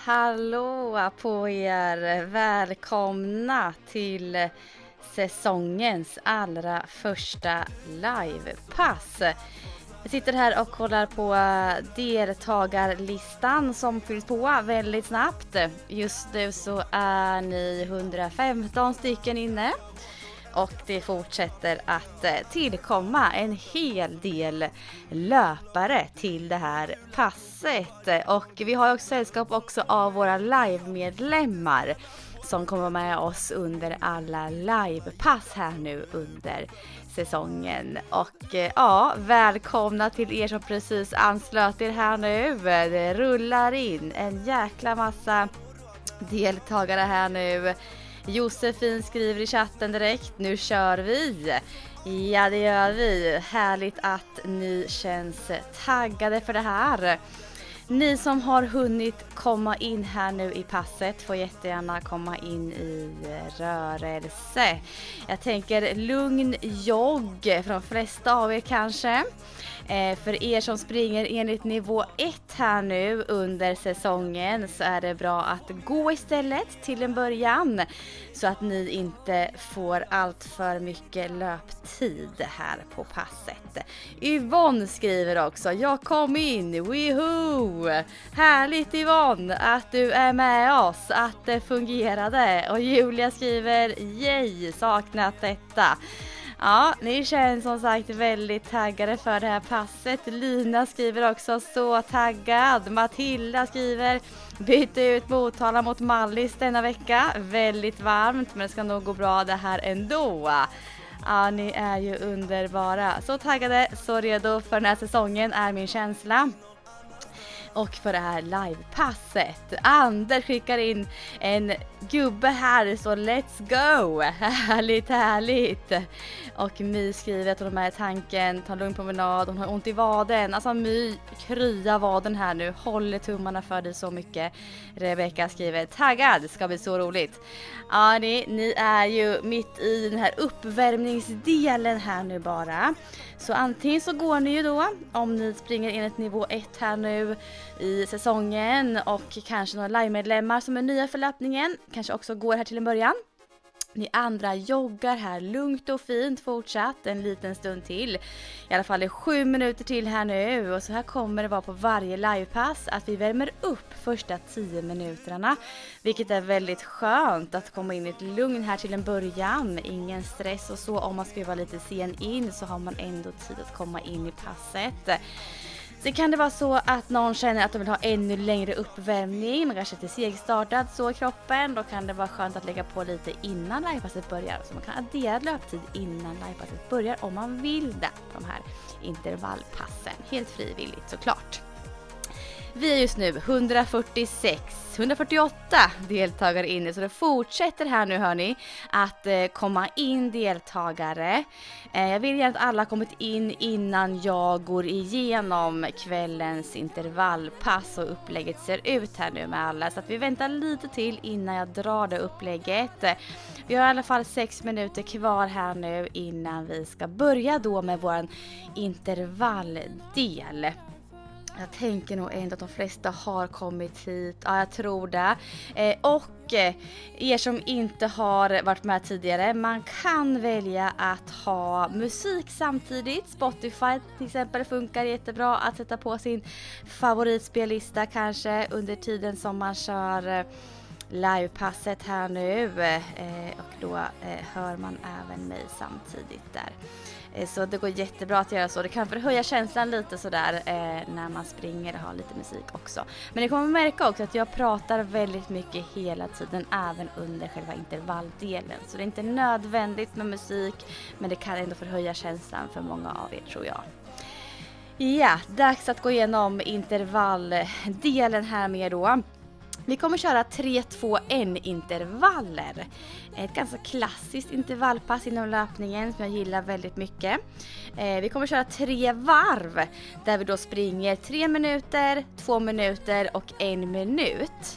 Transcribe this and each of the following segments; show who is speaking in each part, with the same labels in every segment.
Speaker 1: Hallå på er! Välkomna till säsongens allra första livepass. Jag sitter här och kollar på deltagarlistan som fylls på väldigt snabbt. Just nu så är ni 115 stycken inne. Och det fortsätter att tillkomma en hel del löpare till det här passet. Och vi har också sällskap också av våra live-medlemmar som kommer med oss under alla livepass här nu under säsongen. Och ja, välkomna till er som precis anslöt er här nu. Det rullar in en jäkla massa deltagare här nu. Josefin skriver i chatten direkt, nu kör vi. Ja, det gör vi. Härligt att ni känns taggade för det här. Ni som har hunnit komma in här nu i passet får jättegärna komma in i rörelse. Jag tänker lugn jogg för de flesta av er kanske. För er som springer enligt nivå 1 här nu under säsongen så är det bra att gå istället till en början så att ni inte får allt för mycket löptid här på passet. Yvonne skriver också, jag kom in, woohoo! Härligt Yvonne att du är med oss, att det fungerade. Och Julia skriver, yay, saknat detta. Ja, ni känns som sagt väldigt taggade för det här passet. Lina skriver också så taggad. Matilda skriver byta ut Motala mot Mallis denna vecka. Väldigt varmt men det ska nog gå bra det här ändå. Ja, ni är ju underbara. Så taggade, så redo för den här säsongen är min känsla. Och för det här livepasset. Anders skickar in en gubbe här så let's go. Härligt, härligt. Och My skriver att hon är med i tanken. Ta en lugn promenad. Hon har ont i vaden. Alltså My kryar vaden här nu. Håller tummarna för dig så mycket. Rebecca skriver taggad. Det ska bli så roligt. Ja, ni är ju mitt i den här uppvärmningsdelen här nu bara. Så antingen så går ni ju då om ni springer enligt nivå 1 här nu i säsongen och kanske några live-medlemmar som är nya för löpningen kanske också går här till en början. Ni andra joggar här lugnt och fint fortsatt en liten stund till. I alla fall 7 minuter till här nu och så här kommer det vara på varje livepass att vi värmer upp första 10 minuterna. Vilket är väldigt skönt att komma in i ett lugn här till en början. Ingen stress och så, om man ska vara lite sen in så har man ändå tid att komma in i passet. Så kan det vara så att någon känner att de vill ha ännu längre uppvärmning. Man kanske inte är segstartad så i kroppen. Då kan det vara skönt att lägga på lite innan livepasset börjar. Så man kan addera löptid innan livepasset börjar om man vill det på de här intervallpassen. Helt frivilligt såklart. Vi är just nu 148 deltagare inne så det fortsätter här nu hörni att komma in deltagare. Jag vill gärna att alla kommit in innan jag går igenom kvällens intervallpass och upplägget ser ut här nu med alla. Så att vi väntar lite till innan jag drar det upplägget. Vi har i alla fall 6 minuter kvar här nu innan vi ska börja då med vår intervalldel. Jag tänker nog ändå att de flesta har kommit hit. Ja, jag tror det. Och er som inte har varit med tidigare. Man kan välja att ha musik samtidigt. Spotify till exempel funkar jättebra att sätta på sin favoritspellista kanske under tiden som man kör livepasset här nu. Och då hör man även mig samtidigt där. Så det går jättebra att göra så. Det kan förhöja känslan lite sådär när man springer och har lite musik också. Men ni kommer märka också att jag pratar väldigt mycket hela tiden även under själva intervalldelen. Så det är inte nödvändigt med musik men det kan ändå förhöja känslan för många av er tror jag. Ja, dags att gå igenom intervalldelen här med då. Vi kommer köra 3-2-1 intervaller. Ett ganska klassiskt intervallpass inom löpningen som jag gillar väldigt mycket. Vi kommer köra 3 varv där vi då springer 3 minuter, 2 minuter och 1 minut.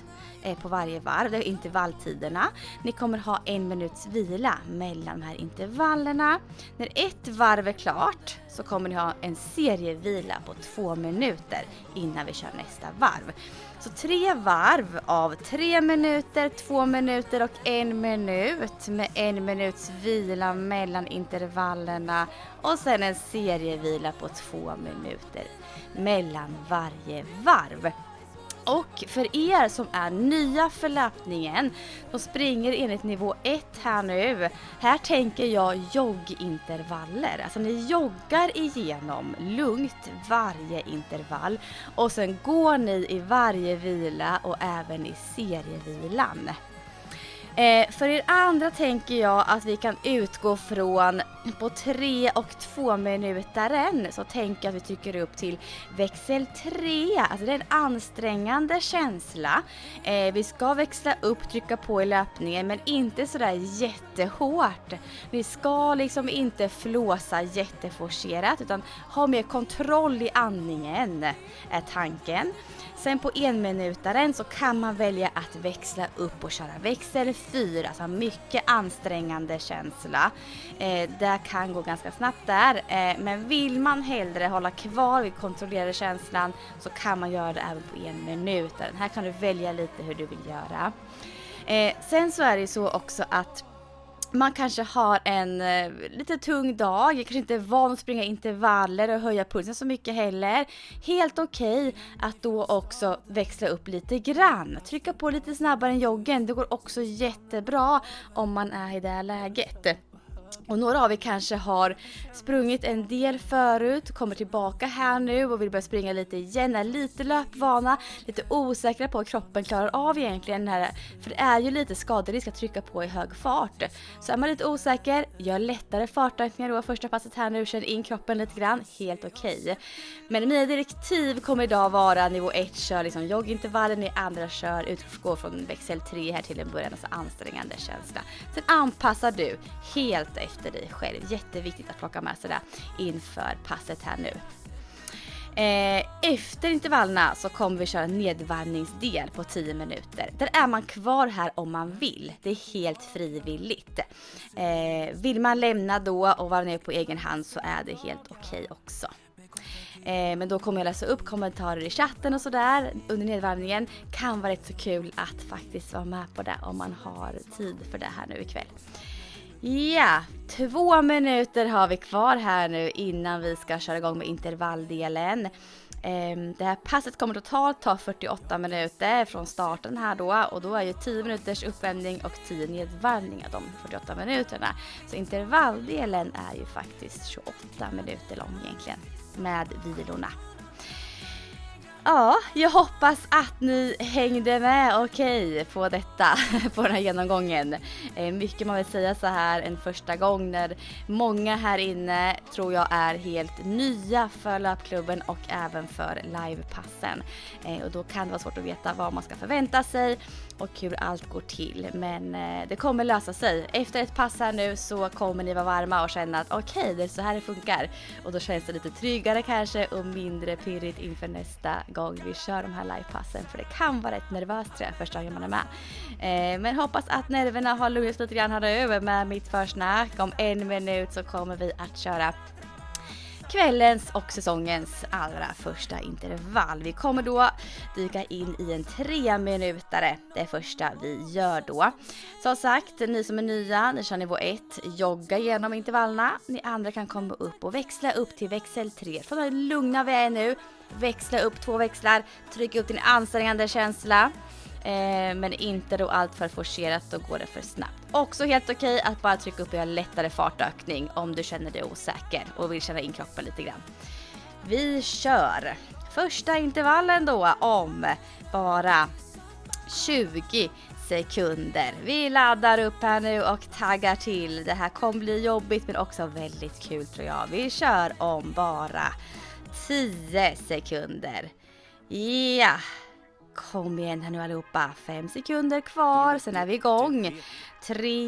Speaker 1: på varje varv. Det är intervalltiderna. Ni kommer ha 1 minuts vila mellan de här intervallerna. När ett varv är klart så kommer ni ha en serievila på 2 minuter innan vi kör nästa varv. Så 3 varv av 3 minuter, 2 minuter och 1 minut med 1 minuts vila mellan intervallerna och sen en serievila på 2 minuter mellan varje varv. Och för er som är nya för löpningen och springer enligt nivå 1 här nu. Här tänker jag joggintervaller. Alltså ni joggar igenom lugnt varje intervall. Och sen går ni i varje vila och även i serievilan. För er andra tänker jag att vi kan utgå från på 3 och 2 minutaren, så tänker jag att vi trycker upp till växel 3. Alltså det är en ansträngande känsla. Vi ska växla upp, trycka på i löpningen, men inte sådär jättehårt. Vi ska liksom inte flåsa jätteforcerat utan ha mer kontroll i andningen är tanken. Sen på 1 minutaren så kan man välja att växla upp och köra växel 4, alltså mycket ansträngande känsla. Det kan gå ganska snabbt där, men vill man hellre hålla kvar vid kontrollerade känslan så kan man göra det även på 1 minut. Här kan du välja lite hur du vill göra. Sen så är det så också att man kanske har en lite tung dag, kanske inte är van att springa intervaller och höja pulsen så mycket heller. Helt okej att då också växla upp lite grann. Trycka på lite snabbare än joggen, det går också jättebra om man är i det här läget. Och några av er kanske har sprungit en del förut, kommer tillbaka här nu och vill börja springa lite igen, är lite löpvana, lite osäkra på att kroppen klarar av egentligen den här, för det är ju lite skaderisk att trycka på i hög fart. Så är man lite osäker, gör lättare fartökningar då första passet här nu, känn in kroppen lite grann, helt okej. Men mina direktiv kommer idag vara nivå 1 kör liksom joggintervallen, ni andra kör utgå från växel 3 här till en början, alltså ansträngande känsla. Sen anpassar du helt efter dig själv. Jätteviktigt att plocka med sig det inför passet här nu. Efter intervallerna så kommer vi köra en nedvarvningsdel på 10 minuter. Där är man kvar här om man vill. Det är helt frivilligt. Vill man lämna då och vara ner på egen hand så är det helt okej också. Men då kommer jag läsa upp kommentarer i chatten och sådär under nedvarvningen. Kan vara rätt så kul att faktiskt vara med på det om man har tid för det här nu ikväll. Ja, 2 minuter har vi kvar här nu innan vi ska köra igång med intervalldelen. Det här passet kommer totalt ta 48 minuter från starten här då, och då är ju 10 minuters uppvärmning och 10 nedvarvningar de 48 minuterna. Så intervalldelen är ju faktiskt 28 minuter lång egentligen med vilorna. Ja, jag hoppas att ni hängde med okej på detta, på den här genomgången. Mycket man vill säga så här en första gång när många här inne tror jag är helt nya för löpklubben och även för livepassen. Och då kan det vara svårt att veta vad man ska förvänta sig och hur allt går till. Men det kommer lösa sig. Efter ett pass här nu så kommer ni vara varma och känna att okej, det är så här det funkar. Och då känns det lite tryggare kanske och mindre pirrigt inför nästa gång vi kör de här livepassen. För det kan vara rätt nervöst tror jag första gången man är med. Men hoppas att nerverna har lugnat lite grann här över med mitt försnack. Om 1 minut så kommer vi att köra kvällens och säsongens allra första intervall. Vi kommer då dyka in i en 3-minutare. Det första vi gör då. Som sagt, ni som är nya, ni kör nivå 1, jogga genom intervallerna. Ni andra kan komma upp och växla upp till växel 3. Från det lugna vi är nu, växla upp 2 växlar, trycka upp din ansträngande känsla. Men inte då allt för forcerat, då går det för snabbt. Också helt okej att bara trycka upp en lättare fartökning om du känner dig osäker och vill känna in kroppen lite grann. Vi kör första intervallen då om bara 20 sekunder. Vi laddar upp här nu och taggar till. Det här kommer bli jobbigt men också väldigt kul tror jag. Vi kör om bara 10 sekunder. Ja. Kom igen här nu allihopa. 5 sekunder kvar. Sen är vi igång. 3,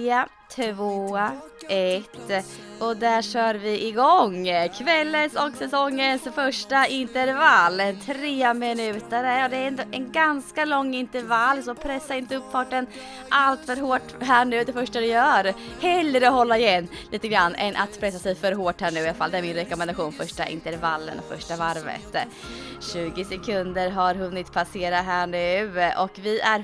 Speaker 1: 2, 1 och där kör vi igång kvällens och säsongens första intervall. 3 minuter och det är en ganska lång intervall, så pressa inte upp farten allt för hårt här nu det första du gör. Hellre hålla igen lite grann än att pressa sig för hårt här nu i alla fall. Det är min rekommendation, första intervallen och första varvet. 20 sekunder har hunnit passera här nu och vi är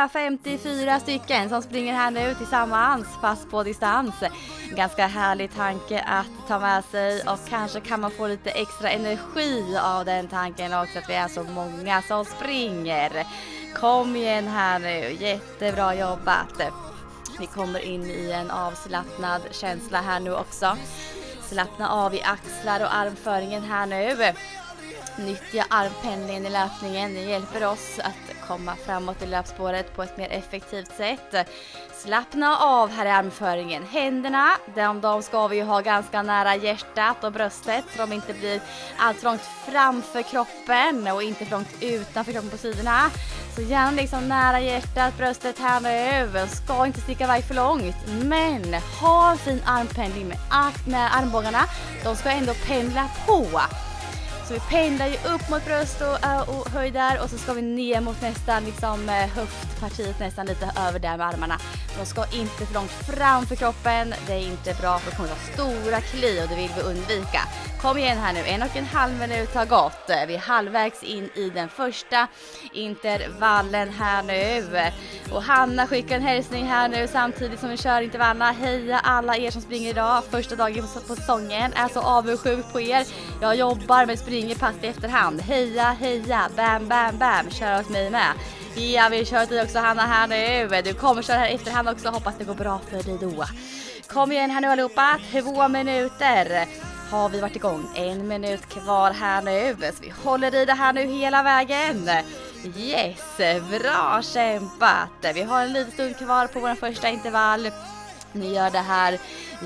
Speaker 1: 154 stycken som springer här nu tillsammans fast på distans. Ganska härlig tanke att ta med sig och kanske kan man få lite extra energi av den tanken också, att vi är så många som springer. Kom igen här nu, jättebra jobbat. Vi kommer in i en avslappnad känsla här nu också. Slappna av i axlar och armföringen här nu. Nyttja armpendlingen i löpningen. Det hjälper oss att komma framåt i löpspåret på ett mer effektivt sätt. Slappna av här i armföringen. Händerna, de ska vi ju ha ganska nära hjärtat och bröstet så de inte blir allt för långt framför kroppen och inte för långt utanför kroppen på sidorna. Så gärna liksom nära hjärtat, bröstet här nu. Ska inte sticka iväg för långt. Men ha en fin armpendling med armbågarna. De ska ändå pendla på. Så vi pendlar ju upp mot bröst och höjd där och så ska vi ner mot nästan liksom höftpartiet, nästan lite över där med armarna. De ska inte för långt framför kroppen, det är inte bra för det kommer att vara stora kli och det vill vi undvika. Kom igen här nu, 1,5 minut har gått. Vi är halvvägs in i den första intervallen här nu. Och Hanna skickar en hälsning här nu samtidigt som vi kör intervallerna. Heja alla er som springer idag, första dagen på säsongen. Är så avundsjuk på er. Jag jobbar med springer pass i efterhand. Heja, heja, bam, bam, bam. Kör åt mig med. Ja, vi kör dig också Hanna här nu. Du kommer köra här efterhand också. Hoppas det går bra för dig då. Kom igen här nu allihopa. 2 minuter har vi varit igång. 1 minut kvar här nu. Så vi håller i det här nu hela vägen. Yes, bra kämpat. Vi har en liten stund kvar på vår första intervall. Ni gör det här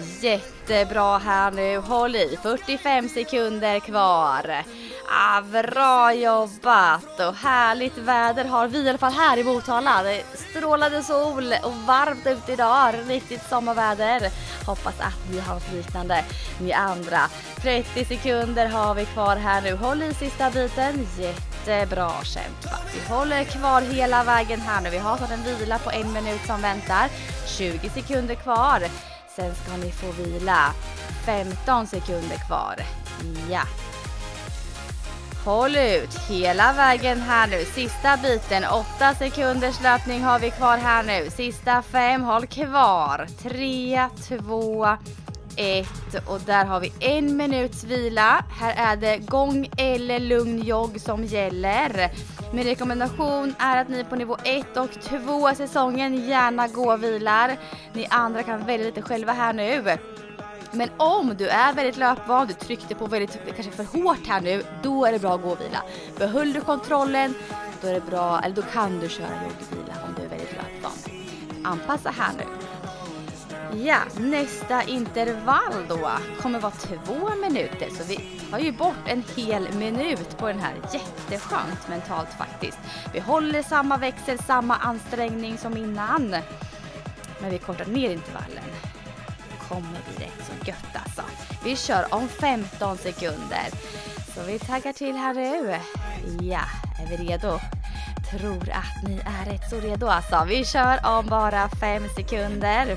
Speaker 1: jättebra här nu. Håll i, 45 sekunder kvar. Bra jobbat och härligt väder har vi i alla fall här i Motala. Det strålade sol och varmt ute idag, riktigt sommarväder. Hoppas att ni har något liknande ni andra. 30 sekunder har vi kvar här nu. Håll i sista biten, jättebra kämpat. Vi håller kvar hela vägen här nu. Vi har fått en vila på 1 minut som väntar. 20 sekunder kvar. Sen ska ni få vila. 15 sekunder kvar. Ja. Håll ut hela vägen här nu. Sista biten. 8 sekunders löpning har vi kvar här nu. Sista 5. Håll kvar. 3, 2, 1. Och där har vi 1 minuts vila. Här är det gång eller lugn jogg som gäller. Min rekommendation är att ni på nivå 1 och 2 säsongen gärna går och vilar. Ni andra kan välja lite själva här nu. Men om du är väldigt löpvan, du tryckte på väldigt kanske för hårt här nu, då är det bra att gå och vila. Behöll du kontrollen, då är det bra, eller då kan du köra joggvila om du är väldigt löpvan. Anpassa här nu. Ja, nästa intervall då kommer vara 2 minuter. Så vi tar ju bort en hel minut på den här. Jätteskönt mentalt faktiskt. Vi håller samma växel, samma ansträngning som innan. Men vi kortar ner intervallen. Kommer vi rätt så gött alltså. Vi kör om 15 sekunder. Så vi taggar till här nu. Ja, är vi redo? Tror att ni är rätt så redo alltså. Vi kör om bara 5 sekunder.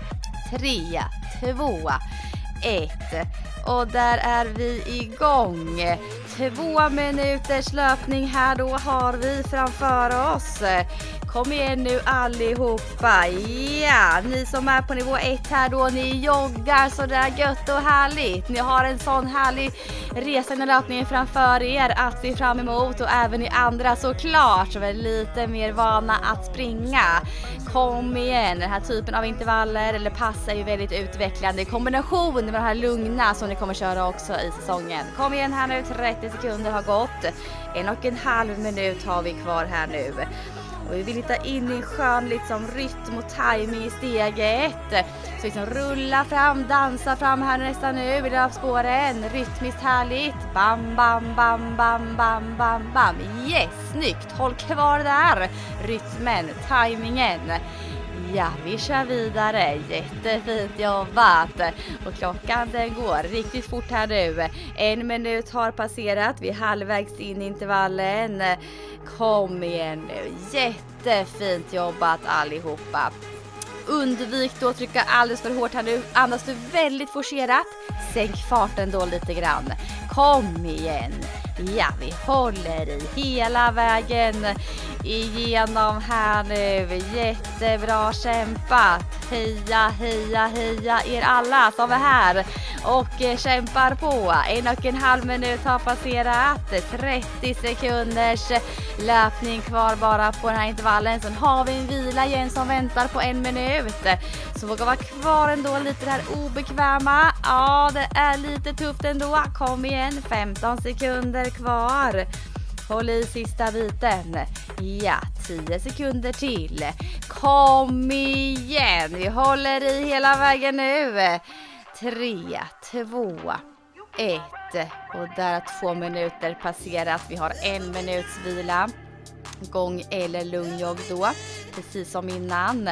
Speaker 1: 3, 2, 1. Och där är vi igång. 2 minuters löpning här då har vi framför oss. Kom igen nu allihopa. Ja, ni som är på nivå 1 här då, ni joggar så där gött och härligt. Ni har en sån härlig resa i löpningen framför er att se fram emot, och även ni andra såklart som är lite mer vana att springa. Kom igen, den här typen av intervaller eller pass är ju väldigt utvecklande i kombination med de här lugna som ni kommer köra också i säsongen. Kom igen här nu, 30 sekunder har gått. 1,5 minut har vi kvar här nu. Och vi vill hitta in i en skön liksom rytm och timing i steget. Så liksom rulla fram, dansa fram här nästan nu i löpspåren. Rytmiskt härligt. Bam, bam, bam, bam, bam, bam, bam. Yes, snyggt. Håll kvar där. Rytmen, timingen. Ja, vi kör vidare. Jättefint jobbat. Och klockan den går riktigt fort här nu. 1 minut har passerat. Vi är halvvägs in i intervallen. Kom igen nu. Jättefint jobbat allihopa. Undvik då att trycka alldeles för hårt här nu. Andas du väldigt forcerat. Sänk farten då lite grann. Kom igen. Ja, vi håller i hela vägen igenom här nu. Jättebra kämpat. Heja, heja, heja er alla som är här och kämpar på. 1,5 minut har passerat. 30 sekunders löpning kvar bara på den här intervallen. Sen har vi en vila igen som väntar på 1 minut. Så våga vara kvar ändå lite det här obekväma. Ja, det är lite tufft ändå. Kom igen, 15 sekunder kvar. Håll i sista biten. Ja, 10 sekunder till. Kom igen. Vi håller i hela vägen nu. 3, 2, 1. Och där har 2 minuter passerat. Vi har 1 minuts vila. Gång eller lugn jogg då. Precis som innan.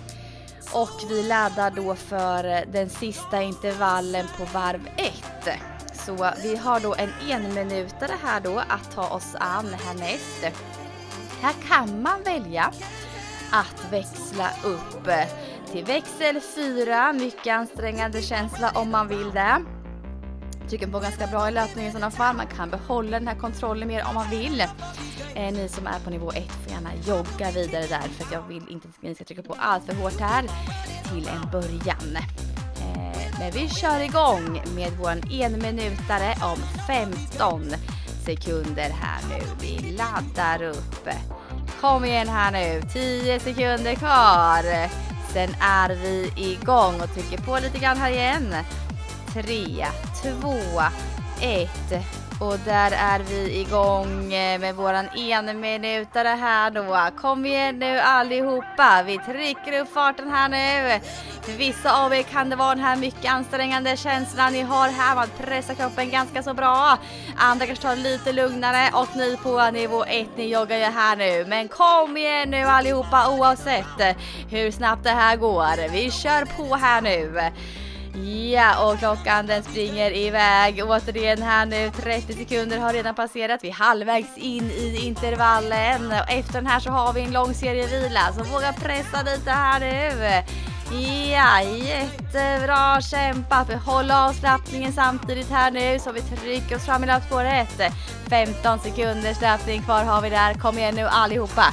Speaker 1: Och vi laddar då för den sista intervallen på varv 1. Så vi har då en 1 minutare här då att ta oss an härnäst. Här kan man välja att växla upp till växel 4. Mycket ansträngande känsla om man vill det. Tycker på ganska bra i löpningen i sådana fall. Man kan behålla den här kontrollen mer om man vill. Ni som är på nivå 1 får gärna jogga vidare där. För att jag vill inte att ni ska trycka på allt för hårt här till en början. Men vi kör igång med vår 1 minutare om 15 sekunder här nu. Vi laddar upp. Kom igen här nu. 10 sekunder kvar. Sen är vi igång och trycker på lite grann här igen. 3, 2, 1. Och där är vi igång med våran 1 minutare här då. Kom igen nu allihopa. Vi trycker upp farten här nu. För vissa av er kan det vara den här mycket ansträngande känslan ni har här. Man pressar kroppen ganska så bra. Andra kanske tar lite lugnare. Och ni på nivå 1, ni joggar ju här nu. Men kom igen nu allihopa oavsett hur snabbt det här går. Vi kör på här nu. Ja, och klockan den springer iväg. Återigen här nu, 30 sekunder har redan passerat. Vi är halvvägs in i intervallen. Och efter den här så har vi en lång serie vila. Så våga pressa lite här nu. Ja, jättebra kämpat. Behåll avslappningen samtidigt här nu. Så vi trycker oss fram i löpspåret. 15 sekunders löpning kvar har vi där. Kom igen nu allihopa.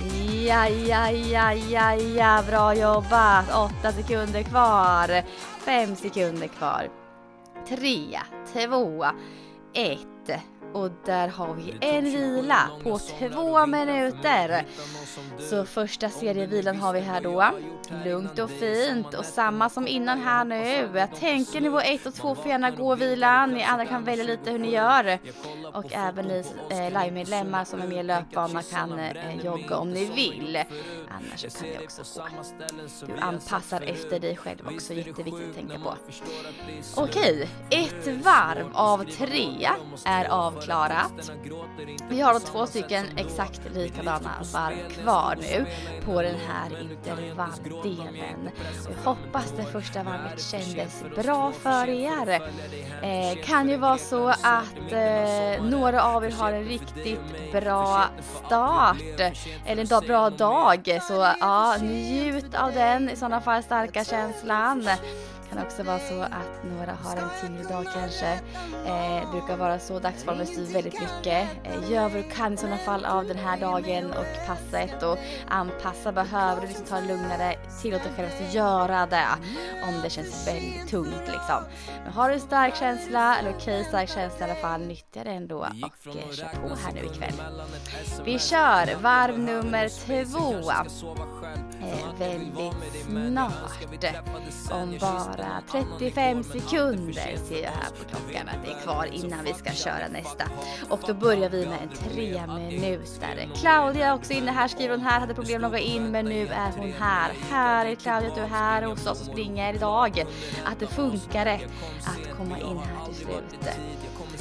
Speaker 1: Ja, bra jobbat. 8 sekunder kvar. 5 sekunder kvar. 3, 2, 1. Och där har vi en vila på 2 minuter. Så första serievilan har vi här då. Lugnt och fint. Och samma som innan här nu. Jag tänker nivå 1 och 2 får gärna gå vilan. Ni andra kan välja lite hur ni gör. Och även ni live-medlemmar som är med i löpbanan kan jogga om ni vill. Annars kan det också gå. Du anpassar efter dig själv också. Jätteviktigt att tänka på. Okej, 1 varv av 3 är avklarat. Vi har då 2 stycken exakt likadana varv kvar nu på den här intervalldelen. Jag hoppas det första varvet kändes bra för er. Kan ju vara så att några av er har en riktigt bra start eller en bra dag. Så ja, njut av den, i sådana fall starka känslan. Det kan också vara så att några har en tyngre dag kanske. Det brukar vara så, dagsformen styr väldigt mycket. Gör vad du kan i sådana fall av den här dagen och passet och anpassa. Behöver du liksom ta det lugnare, tillåt dig själv att göra det om det känns väldigt tungt liksom. Men har du en stark känsla, eller okej stark känsla i alla fall, nyttja det ändå och kör på här nu ikväll. Vi kör varv nummer 2. Väldigt snart. Om bara 35 sekunder ser jag här på klockan att det är kvar innan vi ska köra nästa. Och då börjar vi med en 3 minuter. Claudia är också inne här, skriver hon här, hade problem att logga in men nu är hon här. Här är Claudia, du är här hos oss och springer idag. Att det funkar att komma in här till slut.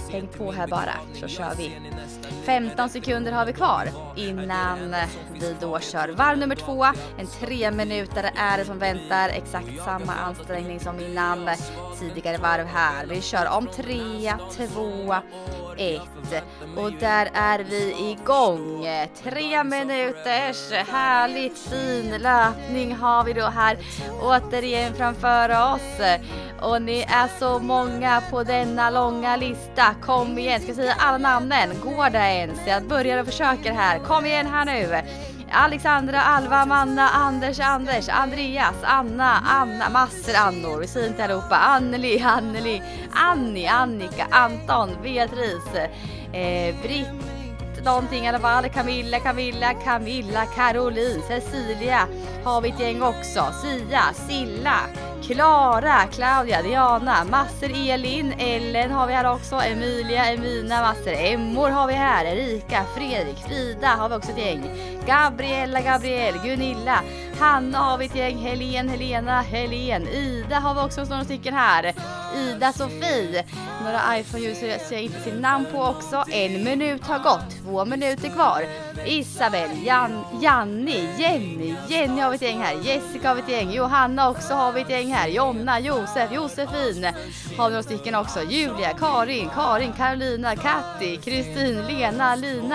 Speaker 1: Häng på här bara, så kör vi. 15 sekunder har vi kvar innan vi då kör varv nummer 2. En 3 minuter är det som väntar. Exakt samma ansträngning som innan tidigare varv här. Vi kör om 3, 2, 1. Och där är vi igång. 3 minuters härligt fin löpning har vi då här återigen framför oss. Och ni är så många på denna långa lista. Kom igen, ska jag säga alla namnen? Går det ens? Jag börjar och försöker här. Kom igen här nu. Alexandra, Alva, Amanda, Anders, Andreas, Anna, massor Annor. Vi säger inte allihopa. Anneli, Annie, Annika, Anton, Beatrice, Britt, någonting i alla fall. Camilla, Caroline, Cecilia har vi ett gäng också. Sia, Silla, Klara, Claudia, Diana, massor Elin, Ellen har vi här också, Emilia, Emina, massor Emmor har vi här, Erika, Fredrik, Frida har vi också ett gäng, Gabriel, Gunilla, Hanna har vi ett gäng, Helena, Ida har vi också några stycken här, Ida, Sofie, några iPhone-ljus så jag inte ser namn på också. 1 minut har gått, 2 minuter kvar. Isabel, Jenny har vi ett gäng här, Jessica har vi ett gäng, Johanna också har vi ett gäng här, Jonna, Josefin har vi några stycken också, Julia, Karin, Carolina, Katti, Kristin, Lena,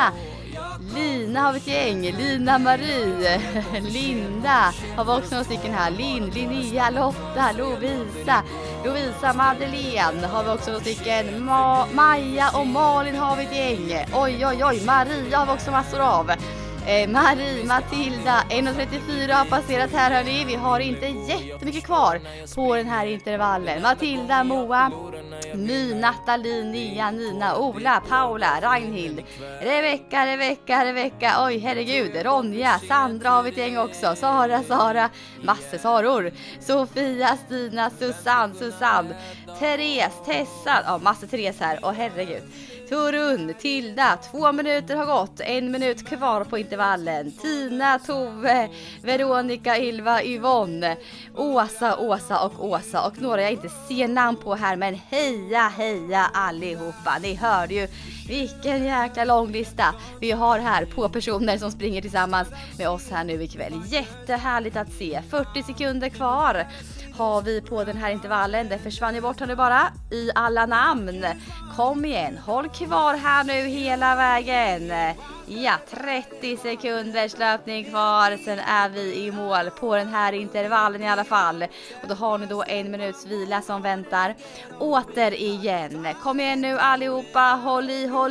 Speaker 1: Lina har vi ett gäng, Lina Marie, Linda har vi också några stycken här, Linnea, Lotta, Lovisa, Madeleine har vi också några stycken, Maja och Malin har vi ett gäng, oj, Maria har vi också massor av. Marie, Matilda, 1.34 har passerat här hörni. Vi har inte jättemycket kvar på den här intervallen. Matilda, Moa, My, Nathalie, Nia, Nina, Ola, Paula, Ragnhild, Rebecka, oj herregud, Ronja, Sandra har vi ett gäng också, Sara, massor Saror, Sofia, Stina, Susanne, Therese, Tessan, ja massor Therese här, och herregud. Torun, Tilda, 2 minuter har gått, 1 minut kvar på intervallen. Tina, Tove, Veronica, Ylva, Yvonne, Åsa och några jag inte ser namn på här, men heja allihopa. Ni hörde ju vilken jäkla lång lista vi har här på personer som springer tillsammans med oss här nu ikväll. Jättehärligt att se. 40 sekunder kvar har vi på den här intervallen. Det försvann ju bort här nu bara i alla namn. Kom igen, håll kvar här nu hela vägen. Ja, 30 sekunders löpning kvar. Sen är vi i mål på den här intervallen i alla fall. Och då har ni då 1 minuts vila som väntar. Återigen. Kom igen nu allihopa. Håll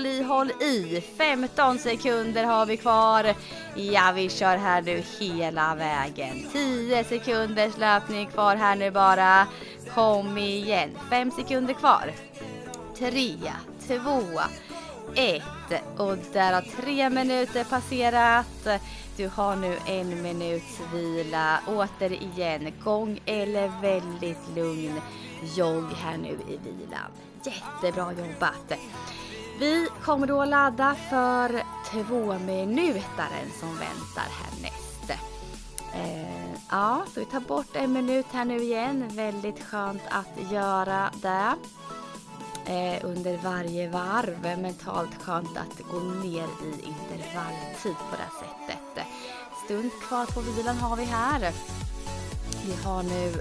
Speaker 1: i. 15 sekunder har vi kvar. Ja, vi kör här nu hela vägen. 10 sekunders löpning kvar här nu bara. Kom igen. 5 sekunder kvar. 3, 2, 1. Och där har 3 minuter passerat. Du har nu 1 minuts vila. Återigen, gång eller väldigt lugn jogg här nu i vilan. Jättebra jobbat. Vi kommer då ladda för 2-minutaren som väntar härnäst. Ja, så vi tar bort 1 minut här nu igen. Väldigt skönt att göra det. Under varje varv, mentalt skönt att gå ner i intervalltid på det sättet. Stund kvar på vilan har vi här. Vi har nu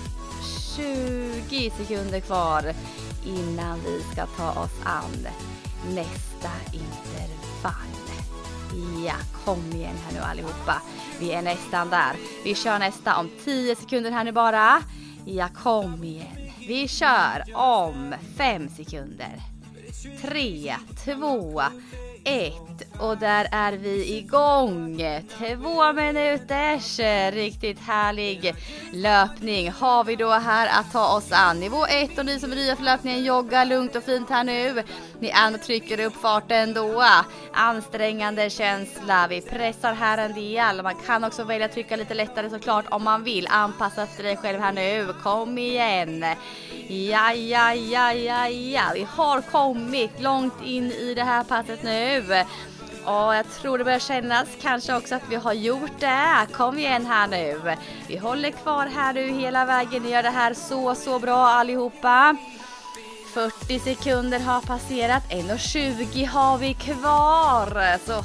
Speaker 1: 20 sekunder kvar innan vi ska ta oss an nästa intervall. Ja, kom igen här nu allihopa. Vi är nästan där. Vi kör nästa om 10 sekunder här nu bara. Ja, kom igen. Vi kör om 5 sekunder. 3, 2, 1. Och där är vi igång. 2 minuters riktigt härlig löpning har vi då här att ta oss an. Nivå 1 och ni som är nya för löpningen, jogga lugnt och fint här nu. Ni trycker upp farten då. Ansträngande känsla. Vi pressar här en del. Man kan också välja att trycka lite lättare såklart om man vill. Anpassa efter dig själv här nu. Kom igen. Ja. Vi har kommit långt in i det här passet nu. Och jag tror det börjar kännas kanske också att vi har gjort det. Kom igen här nu. Vi håller kvar här nu hela vägen. Ni gör det här så bra allihopa. 40 sekunder har passerat, 1:20 har vi kvar. Så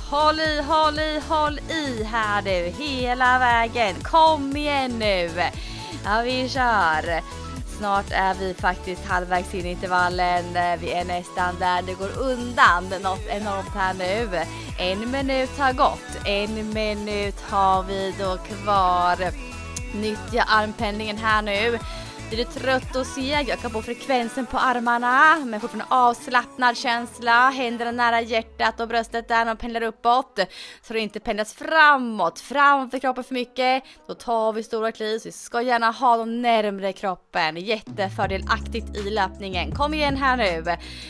Speaker 1: håll i här nu hela vägen. Kom igen nu. Ja, vi kör. Snart är vi faktiskt halvvägs in i intervallen. Vi är nästan där det går undan något enormt här nu. 1 minut har gått. 1 minut har vi då kvar. Nyttja armpendlingen här nu. Blir du trött och seg, öka på frekvensen på armarna, men fortfarande avslappnad känsla, händerna nära hjärtat och bröstet där när de pendlar uppåt, så det inte pendlas framåt, framför kroppen för mycket. Då tar vi stora kliv, så vi ska gärna ha dem närmare kroppen, jättefördelaktigt i löpningen. Kom igen här nu.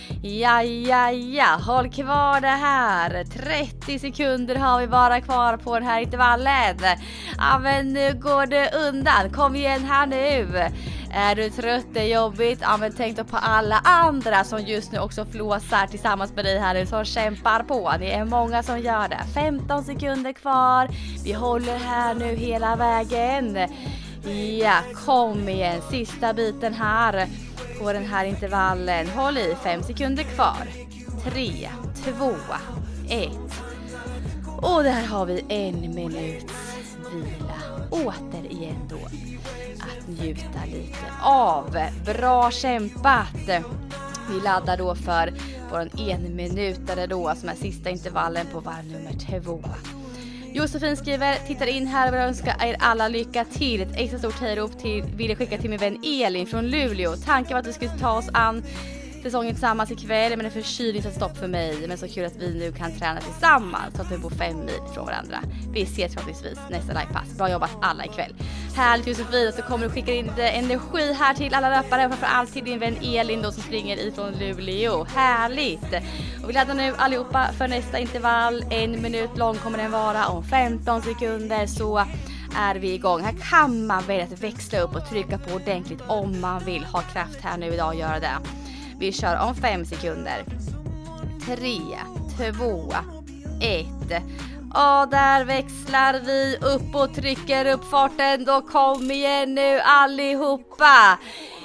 Speaker 1: Ja, håll kvar det här. 30 sekunder har vi bara kvar på den här intervallen. Ja, men nu går det undan. Kom igen här nu. Är du trött, det är jobbigt, ja, men tänk då på alla andra som just nu också flåsar tillsammans med dig här nu, som kämpar på. Det är många som gör det. 15 sekunder kvar. Vi håller här nu hela vägen. Ja, kom igen. Sista biten här på den här intervallen. Håll i, 5 sekunder kvar. 3, 2, 1. Och där har vi 1 minuts vila. Återigen då. Att njuta lite av. Bra kämpat. Vi laddar då för vår 1 minutare då, som är sista intervallen på varv nummer 2. Josefin skriver, tittar in här och önskar er alla lycka till. Ett extra stort hejrop till, vill jag skicka till min vän Elin från Luleå. Tanken var att vi skulle ta oss an säsongen tillsammans ikväll, men det är förkylning så stopp för mig. Men så kul att vi nu kan träna tillsammans, så att vi bor 5 mil från varandra. Vi ses förhoppningsvis nästa livepass. Bra jobbat alla ikväll. Härligt Josefin, så kommer du skicka in lite energi här till alla löpare, och framförallt till din vän Elin då, som springer ifrån Luleå. Härligt! Och vi laddar nu allihopa för nästa intervall. 1 minut lång kommer den vara. Om 15 sekunder så är vi igång. Här kan man välja att växla upp och trycka på ordentligt om man vill ha kraft här nu idag och göra det. Vi kör om 5 sekunder. 3, 2, 1. Och där växlar vi upp och trycker upp farten. Då kom igen nu allihopa.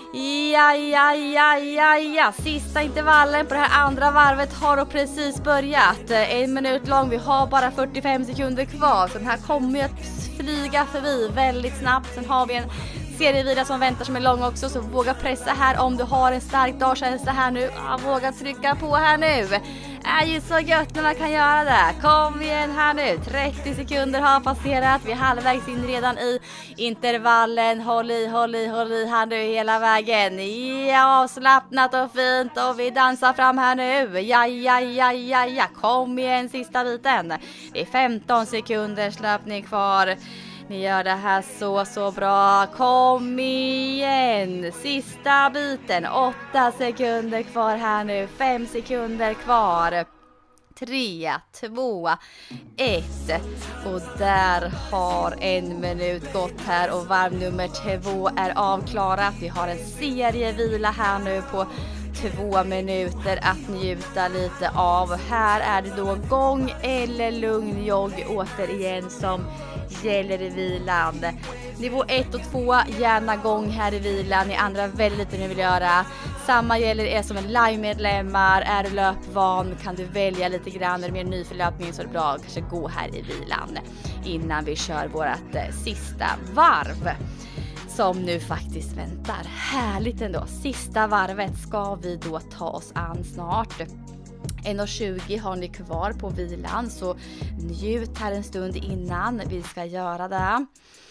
Speaker 1: Ja. Sista intervallen på det här andra varvet har då precis börjat. 1 minut lång. Vi har bara 45 sekunder kvar. Så den här kommer ju att flyga förbi väldigt snabbt. Sen har vi en serievila som väntar som är lång också, så våga pressa här om du har en stark dagkänsla här nu. Våga trycka på här nu. Är ju så gött när man kan göra det. Kom igen här nu. 30 sekunder har passerat. Vi är halvvägs in redan i intervallen. Håll i här nu hela vägen. Ja, avslappnat och fint, och vi dansar fram här nu. Ja. Kom igen, sista biten. Det är 15 sekunders löpning kvar. Ni gör det här så bra. Kom igen. Sista biten. 8 sekunder kvar här nu. 5 sekunder kvar. 3, 2, 1. Och där har 1 minut gått här och varv nummer 2 är avklarat. Vi har en serievila här nu på 2 minuter att njuta lite av. Här är det då gång eller lugn jogg återigen som gäller i vilan. Nivå 1 och 2, gärna gång här i vilan. Ni andra väldigt lite ni vill göra. Samma gäller er som en live-medlemmar. Är du löpvan kan du välja lite grann. Är du mer ny för löpningen så är det bra att kanske gå här i vilan innan vi kör vårt sista varv, som nu faktiskt väntar. Härligt ändå. Sista varvet ska vi då ta oss an snart. 1:20 har ni kvar på vilan, så njut här en stund innan vi ska göra det.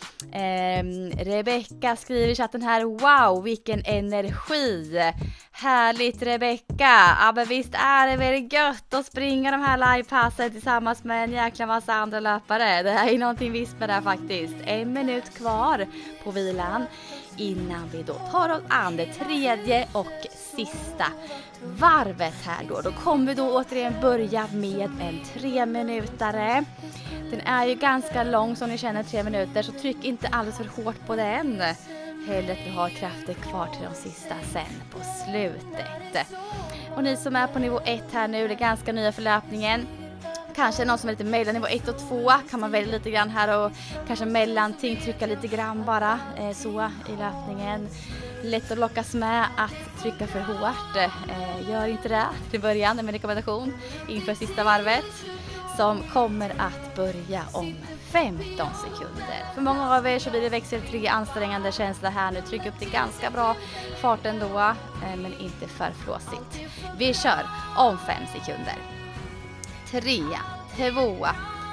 Speaker 1: Rebecka skriver i chatten här, wow vilken energi. Härligt Rebecka. Ja men visst är det väldigt gött att springa de här livepassen tillsammans med en jäkla massa andra löpare. Det här är någonting visst med det här faktiskt. 1 minut kvar på vilan innan vi då tar oss an det tredje och sista varvet här då. Då kommer vi då återigen börja med en 3-minutare. Den är ju ganska lång som ni känner, 3 minuter, så tryck inte alldeles för hårt på den. Hellre att du har krafter kvar till de sista sen på slutet. Och ni som är på nivå 1 här nu, det är ganska nya för löpningen. Kanske någon som är lite mellan nivå 1 och 2 kan man välja lite grann här och kanske mellanting trycka lite grann bara så i löpningen. lätt att lockas med att trycka för hårt. Gör inte det till början, med rekommendation inför sista varvet som kommer att börja om 15 sekunder. För många av er så blir det växel 3 ansträngande känsla här nu. Tryck upp det ganska bra fart ändå, men inte för flåsigt. Vi kör om 5 sekunder. 3, 2,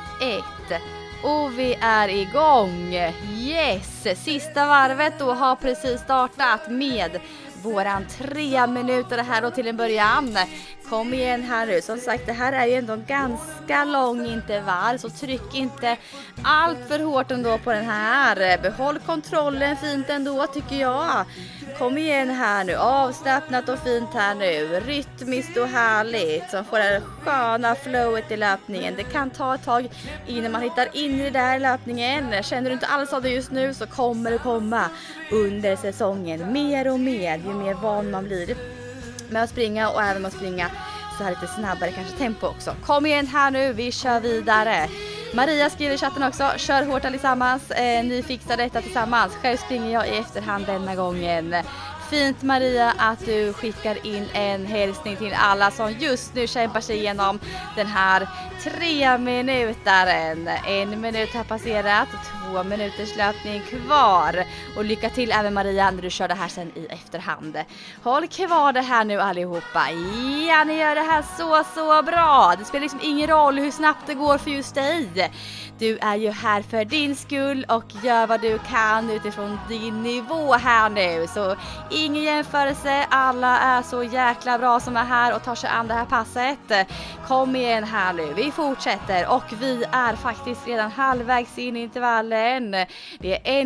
Speaker 1: 1 och vi är igång. Yes! Sista varvet då har precis startat med våran 3 minuter här då till en början. Kom igen här nu. Som sagt, det här är ju ändå en ganska lång intervall, så tryck inte allt för hårt ändå på den här. Behåll kontrollen fint ändå tycker jag. Kom igen här nu. Avslappnat och fint här nu. Rytmiskt och härligt som får det sköna flowet i löpningen. Det kan ta ett tag innan man hittar in i det där löpningen. Känner du inte alls av det just nu så kommer det komma under säsongen mer och mer ju mer van man blir med att springa och även med att springa så här lite snabbare kanske tempo också. Kom igen här nu, vi kör vidare. Maria skriver i chatten också, kör hårt allesammans, ni fixar detta tillsammans. Själv springer jag i efterhand denna gången. Fint Maria att du skickar in en hälsning till alla som just nu kämpar sig igenom den här 3 minutaren. 1 minut har passerat, 2 minuters löpning kvar. Och lycka till även Maria när du kör det här sen i efterhand. Håll kvar det här nu allihopa. Ja, ni gör det här så bra. Det spelar liksom ingen roll hur snabbt det går för just dig. Du är ju här för din skull och gör vad du kan utifrån din nivå här nu. Så ingen jämförelse, alla är så jäkla bra som är här och tar sig an det här passet. Kom igen här nu, vi fortsätter och vi är faktiskt redan halvvägs in i intervallen. Det är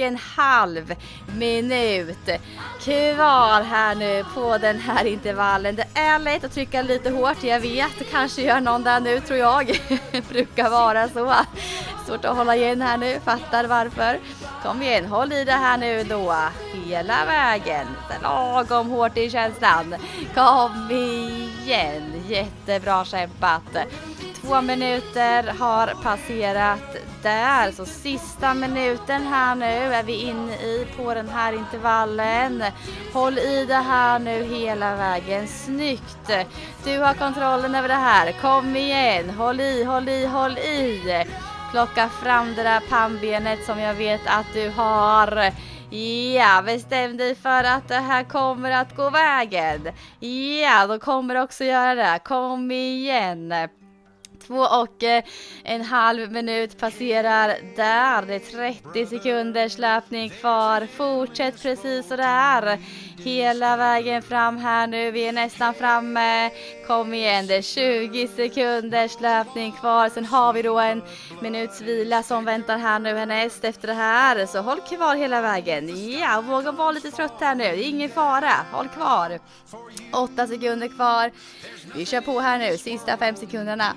Speaker 1: 1,5 minut kvar här nu på den här intervallen. Det är lätt att trycka lite hårt, jag vet, kanske gör någon där nu tror jag. Brukar vara så. Svårt att hålla igen här nu, fattar varför. Kom igen, håll i det här nu då. Hela vägen. Lagom hårt i känslan. Kom igen. Jättebra kämpat. 2 minuter har passerat där. Så sista minuten här nu är vi inne i på den här intervallen. Håll i det här nu hela vägen. Snyggt. Du har kontrollen över det här. Kom igen. Håll i. Plocka fram det där pannbenet som jag vet att du har. Ja, bestäm dig för att det här kommer att gå vägen. Ja, då kommer det också göra det. Kom igen. 2,5 minut passerar där. Det är 30 sekunders löpning kvar. Fortsätt precis så där. Hela vägen fram här nu. Vi är nästan framme. Kom igen, det är 20 sekunders löpning kvar. Sen har vi då en minuts vila som väntar här nu härnäst efter det här. Så håll kvar hela vägen. Ja, våga vara lite trött här nu. Det är ingen fara. Håll kvar. 8 sekunder kvar. Vi kör på här nu. Sista 5 sekunderna.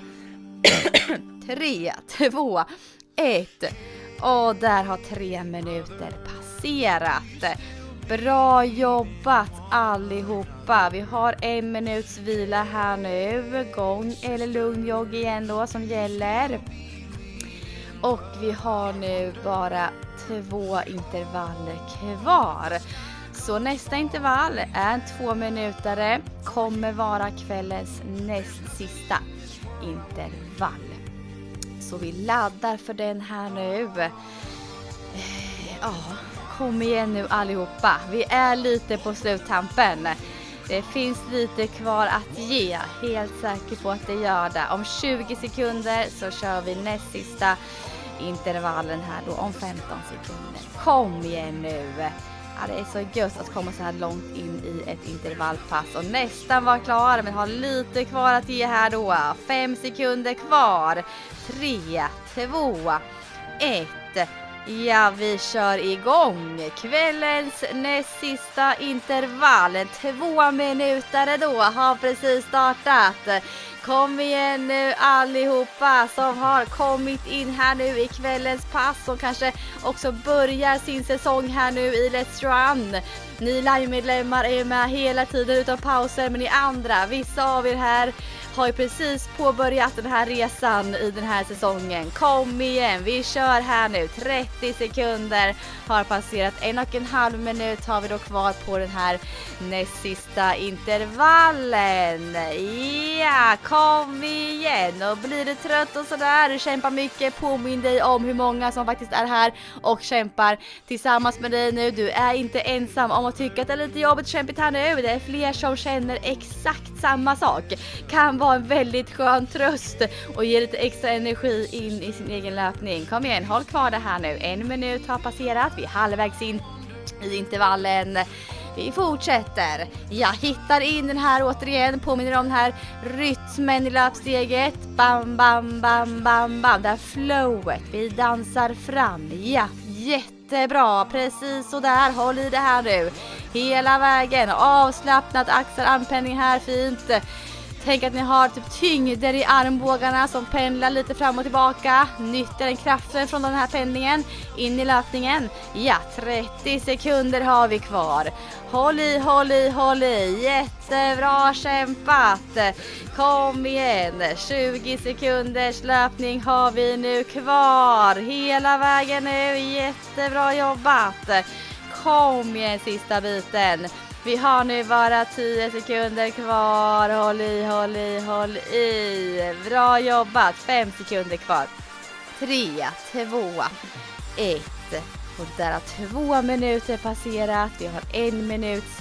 Speaker 1: 3, 2, 1 och där har 3 minuter passerat. Bra jobbat allihopa. Vi har 1 minuts vila här nu. Gång eller lugn jogg igen då som gäller. Och vi har nu bara 2 intervaller kvar. Så nästa intervall är en 2 minutare. Kommer vara kvällens näst sista intervall. Så vi laddar för den här nu. Ja, kom igen nu allihopa. Vi är lite på sluttampen. Det finns lite kvar att ge. Helt säker på att det gör det. Om 20 sekunder så kör vi näst sista intervallen här då om 15 sekunder. Kom igen nu. Ja, det är så gött att komma så här långt in i ett intervallpass och nästan vara klar, men har lite kvar att ge här då. 5 sekunder kvar. 3, 2, 1. Ja, vi kör igång. Kvällens näst sista intervall. 2 minuter då har precis startat. Kom igen nu allihopa som har kommit in här nu i kvällens pass och kanske också börjar sin säsong här nu i Let's Run. Ni live-medlemmar är med hela tiden utan pauser, men ni andra, vissa av er här har ju precis påbörjat den här resan i den här säsongen. Kom igen, vi kör här nu. 30 sekunder har passerat, 1,5 minut har vi då kvar på den här näst sista intervallen. Ja, kom igen. Och blir du trött och sådär, du kämpar mycket, påminn dig om hur många som faktiskt är här och kämpar tillsammans med dig nu. Du är inte ensam om att tycka att det är lite jobbigt och kämpigt här nu. Det är fler som känner exakt samma sak. Kan vara en väldigt skön tröst och ge lite extra energi in i sin egen löpning. Kom igen, håll kvar det här nu. 1 minut har passerat, vi är halvvägs in i intervallen. Vi fortsätter. Jag hittar in den här återigen. Påminner om den här rytmen i löpsteget. Bam, bam, bam, bam, bam. Det här flowet. Vi dansar fram. Ja, jättebra. Precis så där. Håll i det här nu. Hela vägen. Avslappnat axel, armpenning här. Fint. Tänk att ni har typ tyngder i armbågarna som pendlar lite fram och tillbaka. Nyttja den kraften från den här pendlingen in i löpningen. Ja, 30 sekunder har vi kvar. Håll i, håll i, håll i. Jättebra kämpat. Kom igen. 20 sekunders löpning har vi nu kvar. Hela vägen nu. Jättebra jobbat. Kom igen sista biten. Vi har nu bara 10 sekunder kvar. Håll i, håll i, håll i. Bra jobbat. 5 sekunder kvar. 3, 2, 1. Och där har 2 minuter passerat. Vi har 1 minuts